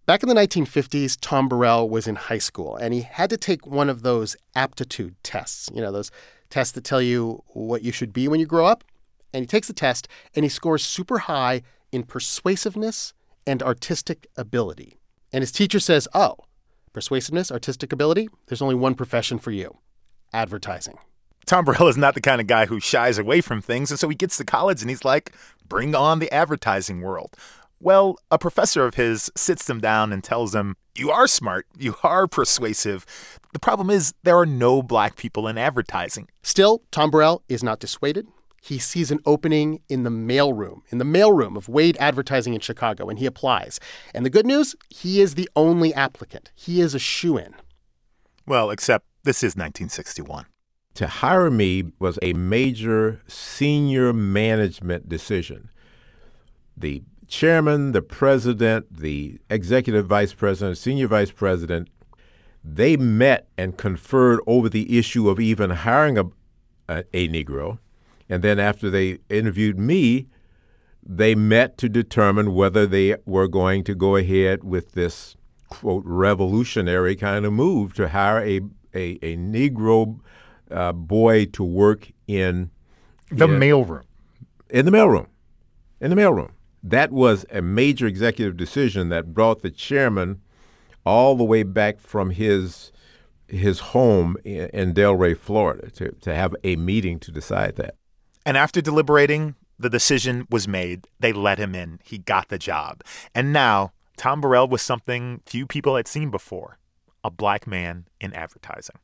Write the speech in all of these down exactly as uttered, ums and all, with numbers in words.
Back in the nineteen fifties, Tom Burrell was in high school, and he had to take one of those aptitude tests, you know, those tests that tell you what you should be when you grow up. And he takes the test, and he scores super high in persuasiveness and artistic ability. And his teacher says, oh, persuasiveness, artistic ability, there's only one profession for you, advertising. Tom Burrell is not the kind of guy who shies away from things, and so he gets to college and he's like, bring on the advertising world. Well, a professor of his sits him down and tells him, you are smart, you are persuasive. The problem is there are no black people in advertising. Still, Tom Burrell is not dissuaded. He sees an opening in the mailroom, in the mailroom of Wade Advertising in Chicago, and he applies. And the good news, he is the only applicant. He is a shoo-in. Well, except this is nineteen sixty-one. To hire me was a major senior management decision. The chairman, the president, the executive vice president, senior vice president, they met and conferred over the issue of even hiring a, a, a Negro. And then after they interviewed me, they met to determine whether they were going to go ahead with this, quote, revolutionary kind of move to hire a, a, a Negro uh, boy to work in the in, mailroom. In the mailroom. In the mailroom. That was a major executive decision that brought the chairman all the way back from his his home in, in Delray, Florida, to, to have a meeting to decide that. And after deliberating, the decision was made. They let him in. He got the job. And now Tom Burrell was something few people had seen before, a black man in advertising.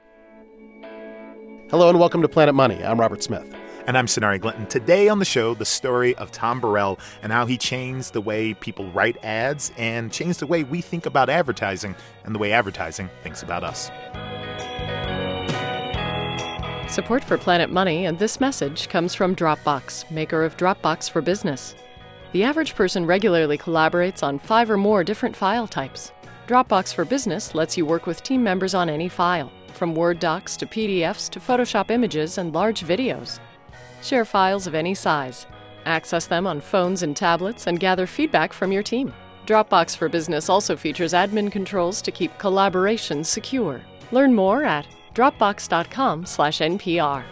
Hello and welcome to Planet Money. I'm Robert Smith. And I'm Sonari Glinton. Today on the show, the story of Tom Burrell and how he changed the way people write ads and changed the way we think about advertising and the way advertising thinks about us. Support for Planet Money and this message comes from Dropbox, maker of Dropbox for Business. The average person regularly collaborates on five or more different file types. Dropbox for Business lets you work with team members on any file, from Word docs to P D Fs to Photoshop images and large videos. Share files of any size, access them on phones and tablets, and gather feedback from your team. Dropbox for Business also features admin controls to keep collaboration secure. Learn more at dropbox.com slash NPR.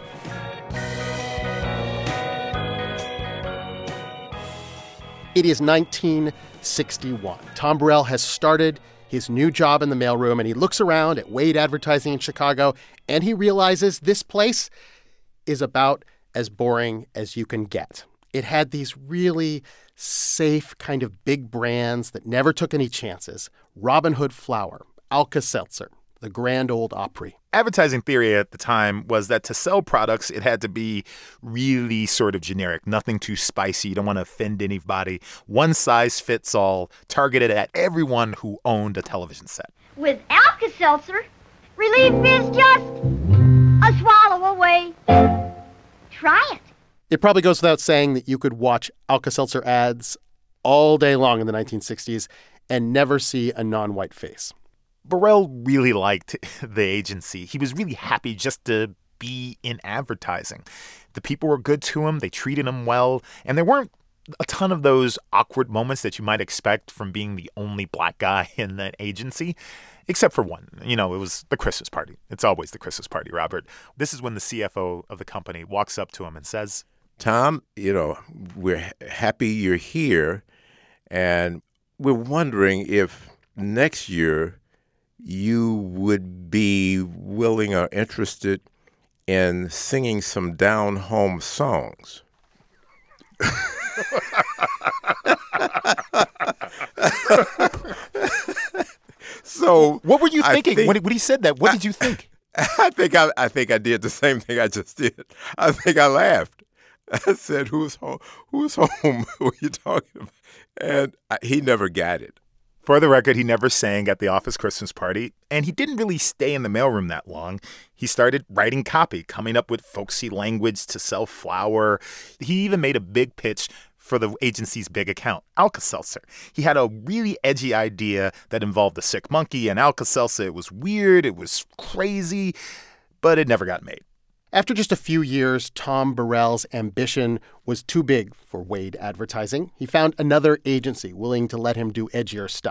It is nineteen sixty-one. Tom Burrell has started his new job in the mailroom, and he looks around at Wade Advertising in Chicago, and he realizes this place is about as boring as you can get. It had these really safe kind of big brands that never took any chances. Robin Hood Flour, Alka-Seltzer, the Grand Ole Opry. Advertising theory at the time was that to sell products, it had to be really sort of generic, nothing too spicy. You don't want to offend anybody. One size fits all, targeted at everyone who owned a television set. With Alka-Seltzer, relief is just a swallow away. Try it. It probably goes without saying that you could watch Alka-Seltzer ads all day long in the nineteen sixties and never see a non-white face. Burrell really liked the agency. He was really happy just to be in advertising. The people were good to him. They treated him well. And there weren't a ton of those awkward moments that you might expect from being the only black guy in that agency, except for one. You know, it was the Christmas party. It's always the Christmas party, Robert. This is when the C F O of the company walks up to him and says, Tom, you know, we're happy you're here, and we're wondering if next year you would be willing or interested in singing some down-home songs. So, what were you thinking think, when, when he said that? What did you think? I think I, I think I did the same thing I just did. I think I laughed. I said, "Who's home? Who's home? What are you talking about?" And I, he never got it. For the record, he never sang at the office Christmas party, and he didn't really stay in the mailroom that long. He started writing copy, coming up with folksy language to sell flour. He even made a big pitch for the agency's big account, Alka-Seltzer. He had a really edgy idea that involved a sick monkey and Alka-Seltzer. It was weird, it was crazy, but it never got made. After just a few years, Tom Burrell's ambition was too big for Wade Advertising. He found another agency willing to let him do edgier stuff,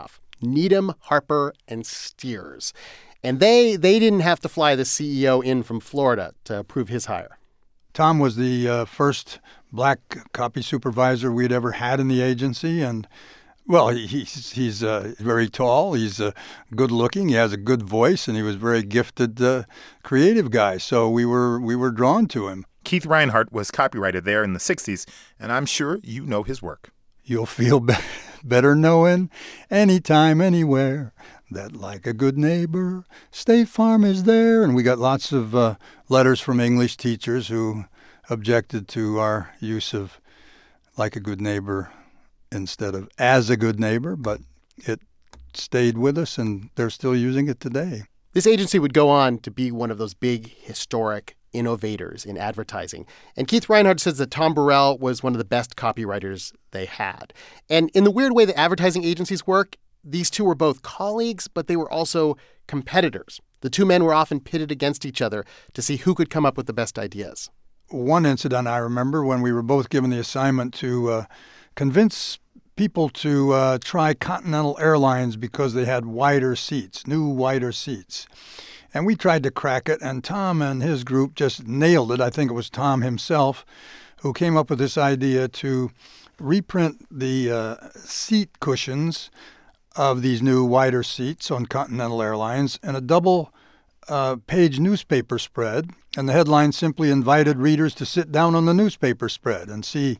Needham, Harper, and Steers. And they they didn't have to fly the C E O in from Florida to approve his hire. Tom was the uh, first black copy supervisor we'd ever had in the agency, and well, he's he's uh, very tall, he's uh, good-looking, he has a good voice, and he was a very gifted, uh, creative guy. So we were we were drawn to him. Keith Reinhardt was copywriter there in the sixties, and I'm sure you know his work. You'll feel be- better knowing anytime, anywhere, that like a good neighbor, State Farm is there. And we got lots of uh, letters from English teachers who objected to our use of like a good neighbor instead of as a good neighbor, but it stayed with us, and they're still using it today. This agency would go on to be one of those big, historic innovators in advertising. And Keith Reinhardt says that Tom Burrell was one of the best copywriters they had. And in the weird way that advertising agencies work, these two were both colleagues, but they were also competitors. The two men were often pitted against each other to see who could come up with the best ideas. One incident I remember when we were both given the assignment to uh, convince people to uh, try Continental Airlines because they had wider seats, new wider seats. And we tried to crack it, and Tom and his group just nailed it. I think it was Tom himself who came up with this idea to reprint the uh, seat cushions of these new wider seats on Continental Airlines in a double uh, page newspaper spread. And the headline simply invited readers to sit down on the newspaper spread and see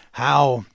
how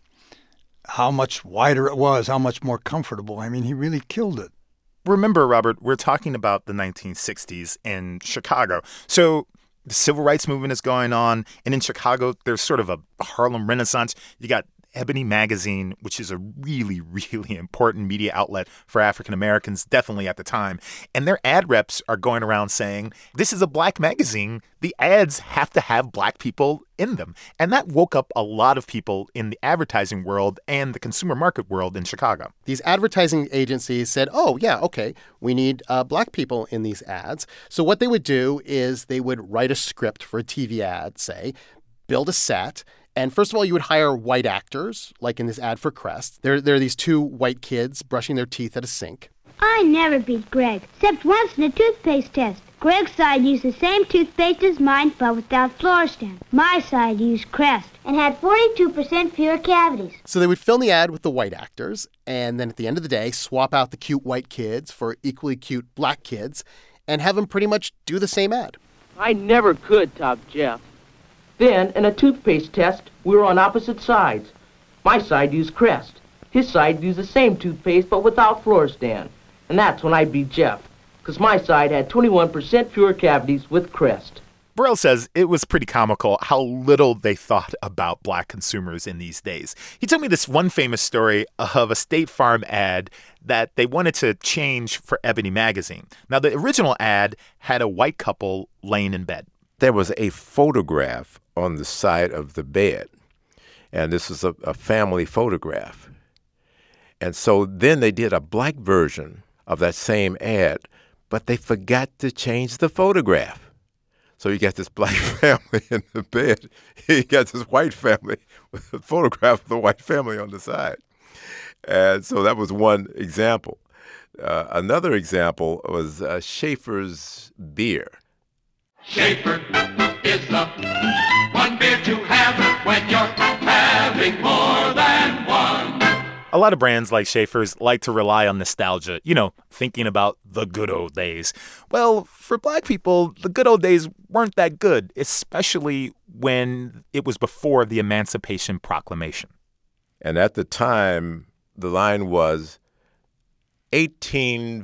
how much wider it was, how much more comfortable. I mean, he really killed it. Remember, Robert, we're talking about the nineteen sixties in Chicago. So the civil rights movement is going on. And in Chicago, there's sort of a Harlem Renaissance. You got Ebony Magazine, which is a really, really important media outlet for African Americans, definitely at the time. And their ad reps are going around saying, this is a black magazine. The ads have to have black people in them. And that woke up a lot of people in the advertising world and the consumer market world in Chicago. These advertising agencies said, oh, yeah, okay, we need uh, black people in these ads. So what they would do is they would write a script for a T V ad, say, build a set. And first of all, you would hire white actors, like in this ad for Crest. There, there are these two white kids brushing their teeth at a sink. I never beat Greg, except once in a toothpaste test. Greg's side used the same toothpaste as mine, but without fluorescein. My side used Crest and had forty-two percent fewer cavities. So they would film the ad with the white actors, and then at the end of the day, swap out the cute white kids for equally cute black kids, and have them pretty much do the same ad. I never could top Jeff. Then, in a toothpaste test, we were on opposite sides. My side used Crest. His side used the same toothpaste, but without fluorescein. And that's when I beat Jeff, because my side had twenty-one percent fewer cavities with Crest. Burrell says it was pretty comical how little they thought about black consumers in these days. He told me this one famous story of a State Farm ad that they wanted to change for Ebony Magazine. Now, the original ad had a white couple laying in bed. There was a photograph on the side of the bed, and this is a, a family photograph. And so then they did a black version of that same ad, but they forgot to change the photograph. So you got this black family in the bed. You got this white family with a photograph of the white family on the side. And so that was one example. Uh, another example was uh, Schaefer's beer. Schaefer is the one beer to have when you're having more than one. A lot of brands like Schaefer's like to rely on nostalgia, you know, thinking about the good old days. Well, for black people, the good old days weren't that good, especially when it was before the Emancipation Proclamation. And at the time, the line was eighteen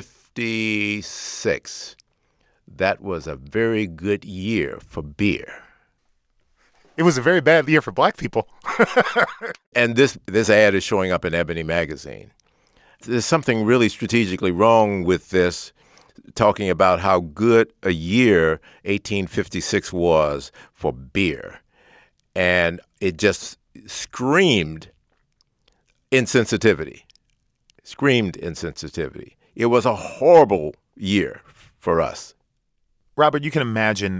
fifty-six. That was a very good year for beer. It was a very bad year for black people. And this, this ad is showing up in Ebony Magazine. There's something really strategically wrong with this, talking about how good a year eighteen fifty-six was for beer. And it just screamed insensitivity, screamed insensitivity. It was a horrible year for us. Robert, you can imagine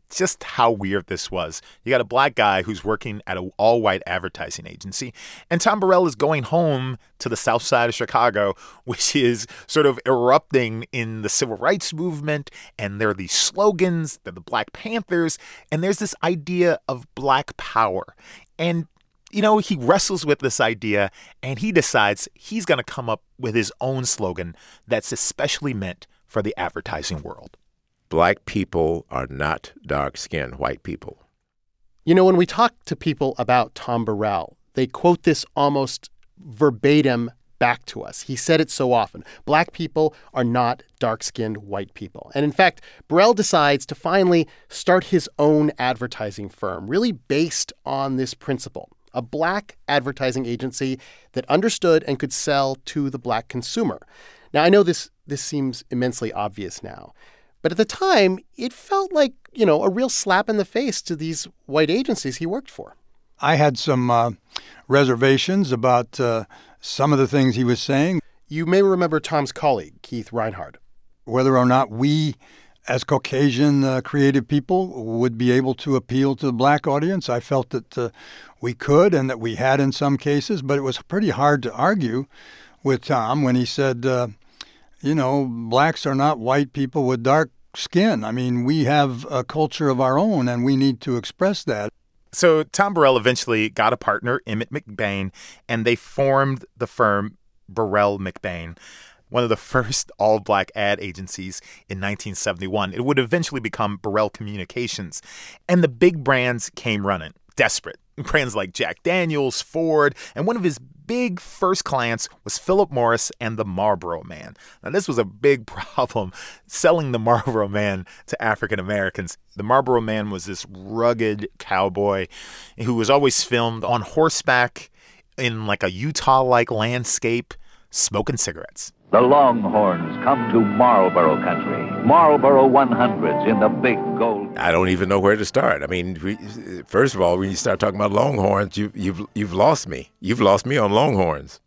just how weird this was. You got a black guy who's working at an all-white advertising agency, and Tom Burrell is going home to the south side of Chicago, which is sort of erupting in the civil rights movement, and there are these slogans, they're the Black Panthers, and there's this idea of black power. And, you know, he wrestles with this idea, and he decides he's going to come up with his own slogan that's especially meant for the advertising world. Black people are not dark-skinned white people. You know, when we talk to people about Tom Burrell, they quote this almost verbatim back to us. He said it so often. Black people are not dark-skinned white people. And in fact, Burrell decides to finally start his own advertising firm, really based on this principle. A black advertising agency that understood and could sell to the black consumer. Now, I know this this seems immensely obvious now, but at the time, it felt like, you know, a real slap in the face to these white agencies he worked for. I had some uh, reservations about uh, some of the things he was saying. You may remember Tom's colleague, Keith Reinhard. Whether or not we, as Caucasian uh, creative people, would be able to appeal to the black audience, I felt that uh, we could and that we had in some cases, but it was pretty hard to argue with Tom when he said, uh, you know, blacks are not white people with dark skin. I mean, we have a culture of our own, and we need to express that. So Tom Burrell eventually got a partner, Emmett McBain, and they formed the firm Burrell McBain, one of the first all-black ad agencies in nineteen seventy-one. It would eventually become Burrell Communications. And the big brands came running, desperate. Brands like Jack Daniels, Ford, and one of his big first clients was Philip Morris and the Marlboro Man. Now, this was a big problem, selling the Marlboro Man to African Americans. The Marlboro Man was this rugged cowboy who was always filmed on horseback in like a Utah-like landscape, smoking cigarettes. The Longhorns come to Marlboro country. Marlboro one hundreds in the big gold. I don't even know where to start. I mean, we, first of all, when you start talking about Longhorns, you, you've you've lost me. You've lost me on Longhorns.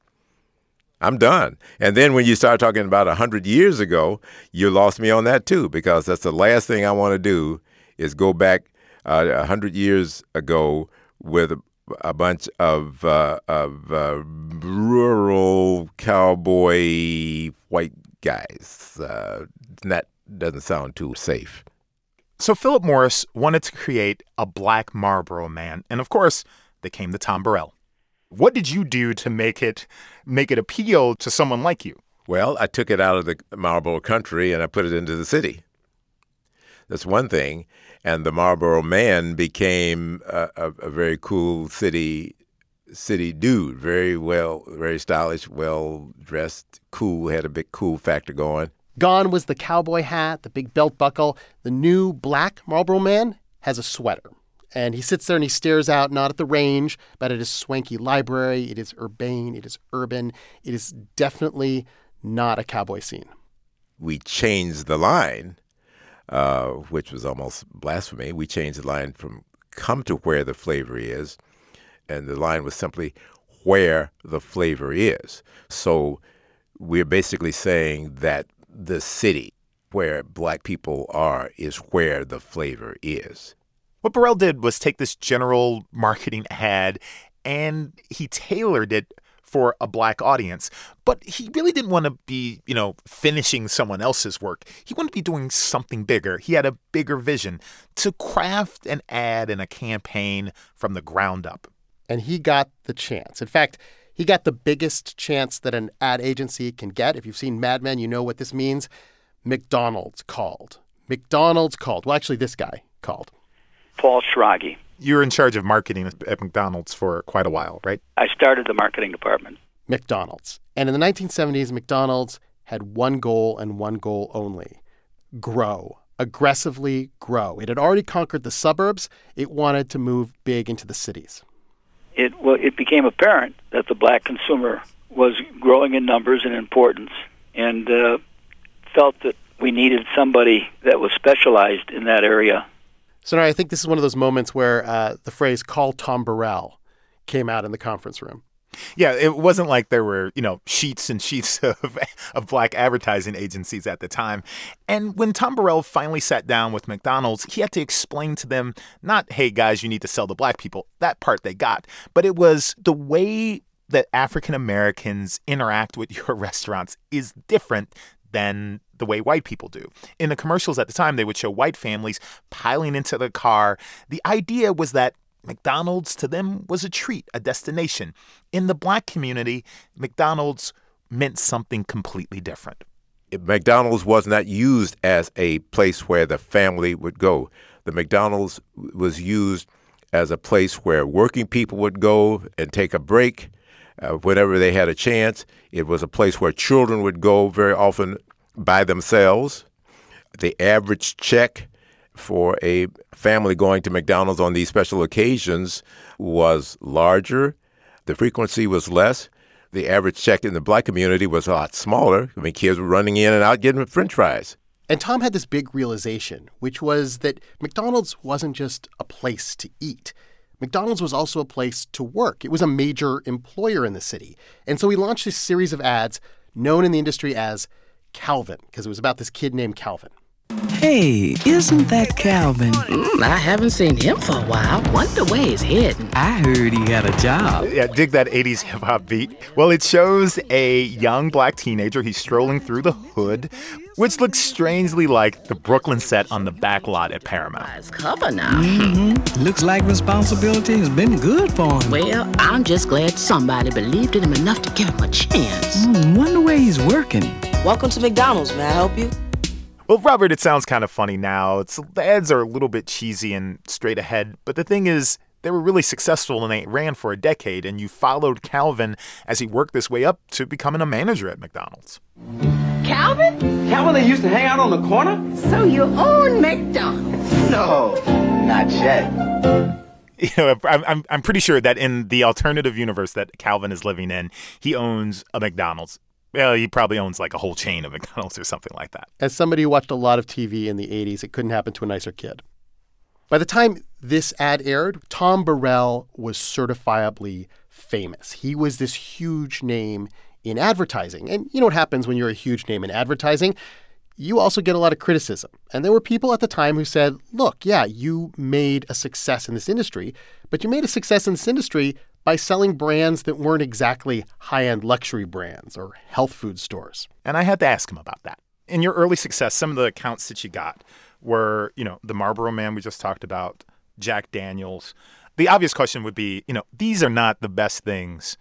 I'm done. And then when you start talking about one hundred years ago, you lost me on that too, because that's the last thing I want to do is go back uh, one hundred years ago with a, a bunch of, uh, of uh, rural cowboy white guys. Uh, that doesn't sound too safe. So Philip Morris wanted to create a black Marlboro Man, and of course, they came to Tom Burrell. What did you do to make it make it appeal to someone like you? Well, I took it out of the Marlboro country and I put it into the city. That's one thing. And the Marlboro Man became a, a, a very cool city city dude, very well, very stylish, well-dressed, cool, had a big cool factor going. Gone was the cowboy hat, the big belt buckle. The new black Marlboro Man has a sweater. And he sits there and he stares out, not at the range, but at his swanky library. It is urbane. It is urban. It is definitely not a cowboy scene. We changed the line, uh, which was almost blasphemy. We changed the line from come to where the flavor is, and the line was simply where the flavor is. So we're basically saying that the city where black people are is where the flavor is. What Burrell did was take this general marketing ad and he tailored it for a black audience. But he really didn't want to be, you know, finishing someone else's work. He wanted to be doing something bigger. He had a bigger vision to craft an ad and a campaign from the ground up. And he got the chance. In fact, he got the biggest chance that an ad agency can get. If you've seen Mad Men, you know what this means. McDonald's called. McDonald's called. Well, actually, this guy called. Paul Schrage. You were in charge of marketing at McDonald's for quite a while, right? I started the marketing department. McDonald's. And in the nineteen seventies, McDonald's had one goal and one goal only. Grow. Aggressively grow. It had already conquered the suburbs. It wanted to move big into the cities. It, well, it became apparent that the black consumer was growing in numbers and importance, and uh, felt that we needed somebody that was specialized in that area. So now I think this is one of those moments where uh, the phrase "call Tom Burrell" came out in the conference room. Yeah, it wasn't like there were, you know, sheets and sheets of, of black advertising agencies at the time. And when Tom Burrell finally sat down with McDonald's, he had to explain to them, not, hey, guys, you need to sell to black people. That part they got. But it was the way that African Americans interact with your restaurants is different than the way white people do. In the commercials at the time, they would show white families piling into the car. The idea was that McDonald's to them was a treat, a destination. In the black community, McDonald's meant something completely different. McDonald's was not used as a place where the family would go. The McDonald's was used as a place where working people would go and take a break uh, whenever they had a chance. It was a place where children would go very often by themselves. The average check for a family going to McDonald's on these special occasions was larger. The frequency was less. The average check in the black community was a lot smaller. I mean, kids were running in and out getting French fries. And Tom had this big realization, which was that McDonald's wasn't just a place to eat. McDonald's was also a place to work. It was a major employer in the city. And so he launched this series of ads known in the industry as Calvin, because it was about this kid named Calvin. Hey, isn't that Calvin? Mm, I haven't seen him for a while. Wonder where he's heading. I heard he got a job. Yeah, dig that eighties hip-hop beat. Well, it shows a young black teenager. He's strolling through the hood, which looks strangely like the Brooklyn set on the back lot at Paramount. Nice cover now. Mm-hmm. Looks like responsibility has been good for him. Well, I'm just glad somebody believed in him enough to give him a chance. Mm, wonder where he's working. Welcome to McDonald's. May I help you? Well, Robert, it sounds kind of funny now. It's, the ads are a little bit cheesy and straight ahead. But the thing is, they were really successful and they ran for a decade. And you followed Calvin as he worked this way up to becoming a manager at McDonald's. Calvin? Calvin that used to hang out on the corner? So you own McDonald's? No, not yet. You know, I'm, I'm pretty sure that in the alternative universe that Calvin is living in, he owns a McDonald's. Well, he probably owns like a whole chain of McDonald's or something like that. As somebody who watched a lot of T V in the eighties, it couldn't happen to a nicer kid. By the time this ad aired, Tom Burrell was certifiably famous. He was this huge name in advertising. And you know what happens when you're a huge name in advertising? You also get a lot of criticism. And there were people at the time who said, look, yeah, you made a success in this industry, but you made a success in this industry by selling brands that weren't exactly high-end luxury brands or health food stores. And I had to ask him about that. In your early success, some of the accounts that you got were, you know, the Marlboro Man we just talked about, Jack Daniels. The obvious question would be, you know, these are not the best things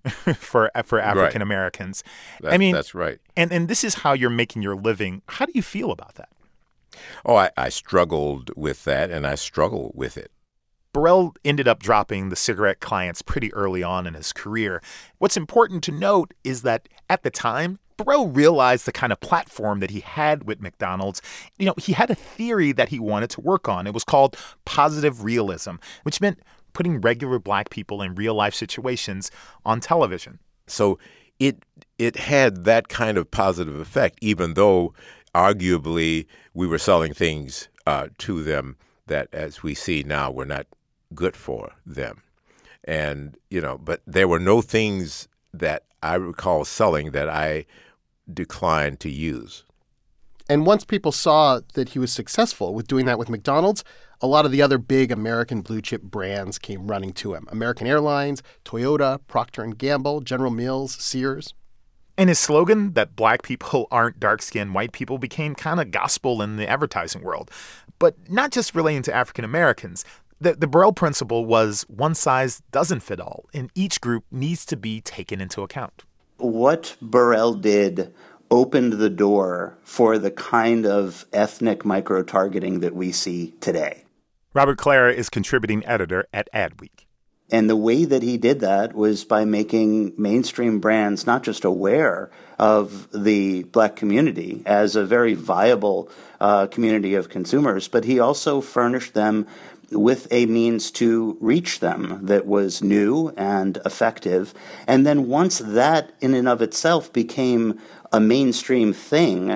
for for African Americans. Right. I mean, that's right. And and this is how you're making your living. How do you feel about that? Oh, I, I struggled with that, and I struggle with it. Burrell ended up dropping the cigarette clients pretty early on in his career. What's important to note is that at the time, Burrell realized the kind of platform that he had with McDonald's. You know, he had a theory that he wanted to work on. It was called positive realism, which meant putting regular black people in real-life situations on television. So it it had that kind of positive effect, even though arguably we were selling things uh, to them that, as we see now, were not good for them. And, you know, but there were no things that I recall selling that I declined to use. And once people saw that he was successful with doing that with McDonald's, a lot of the other big American blue chip brands came running to him. American Airlines, Toyota, Procter and Gamble, General Mills, Sears. And his slogan that black people aren't dark-skinned white people became kind of gospel in the advertising world. But not just relating to African Americans. The, the Burrell principle was one size doesn't fit all, and each group needs to be taken into account. What Burrell did opened the door for the kind of ethnic micro-targeting that we see today. Robert Clara is contributing editor at Adweek. And the way that he did that was by making mainstream brands not just aware of the black community as a very viable uh, community of consumers, but he also furnished them with a means to reach them that was new and effective. And then once that in and of itself became a mainstream thing,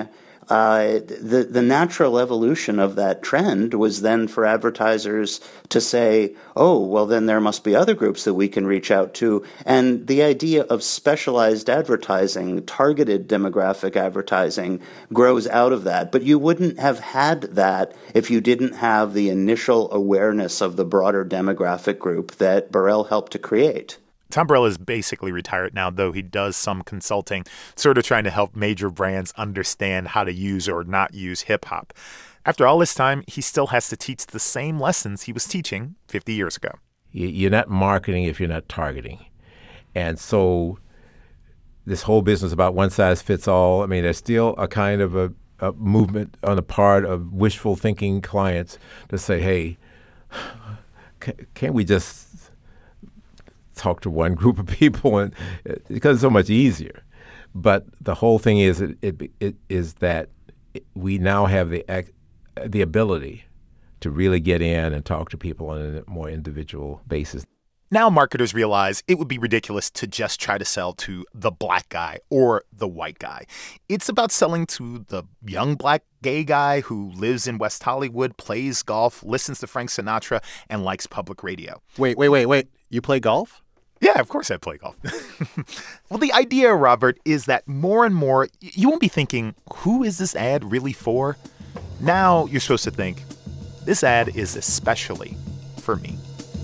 Uh, the, the natural evolution of that trend was then for advertisers to say, oh, well, then there must be other groups that we can reach out to. And the idea of specialized advertising, targeted demographic advertising, grows out of that. But you wouldn't have had that if you didn't have the initial awareness of the broader demographic group that Burrell helped to create. Tom Burrell is basically retired now, though he does some consulting, sort of trying to help major brands understand how to use or not use hip-hop. After all this time, he still has to teach the same lessons he was teaching fifty years ago. You're not marketing if you're not targeting. And so this whole business about one size fits all, I mean, there's still a kind of a, a movement on the part of wishful thinking clients to say, hey, can't we just talk to one group of people, and because it's so much easier. But the whole thing is it, it, it is that we now have the the ability to really get in and talk to people on a more individual basis. Now marketers realize it would be ridiculous to just try to sell to the black guy or the white guy. It's about selling to the young black gay guy who lives in West Hollywood, plays golf, listens to Frank Sinatra, and likes public radio. Wait, wait, wait, wait. You play golf? Yeah, of course I play golf. Well, the idea, Robert, is that more and more, you won't be thinking, who is this ad really for? Now you're supposed to think, this ad is especially for me.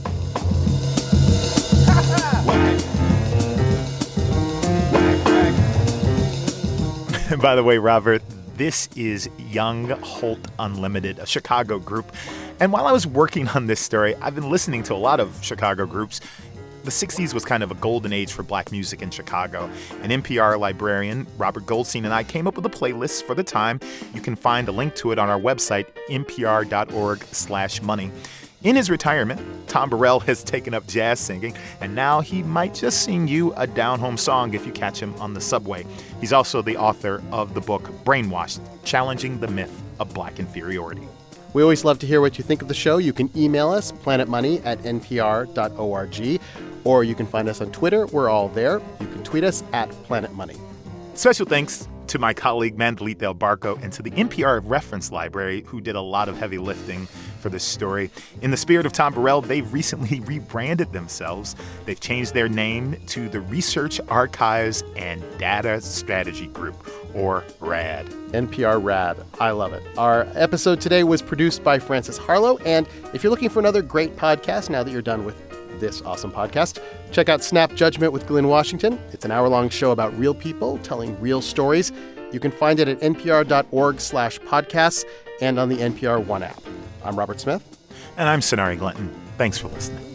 By the way, Robert, this is Young Holt Unlimited, a Chicago group. And while I was working on this story, I've been listening to a lot of Chicago groups. The sixties was kind of a golden age for black music in Chicago. An N P R librarian, Robert Goldstein, and I came up with a playlist for the time. You can find a link to it on our website, npr.org slash money. In his retirement, Tom Burrell has taken up jazz singing, and now he might just sing you a down-home song if you catch him on the subway. He's also the author of the book Brainwashed, Challenging the Myth of Black Inferiority. We always love to hear what you think of the show. You can email us, planetmoney at n p r dot org, or you can find us on Twitter. We're all there. You can tweet us at Planet Money. Special thanks to my colleague Mandalit Del Barco and to the N P R Reference Library, who did a lot of heavy lifting for this story. In the spirit of Tom Burrell, they've recently rebranded themselves. They've changed their name to the Research Archives and Data Strategy Group, or RAD. N P R RAD. I love it. Our episode today was produced by Francis Harlow, and if you're looking for another great podcast now that you're done with this awesome podcast, check out Snap Judgment with Glynn Washington. It's an hour-long show about real people telling real stories. You can find it at npr.org slash podcasts and on the N P R One app. I'm Robert Smith. And I'm Sonari Glinton. Thanks for listening.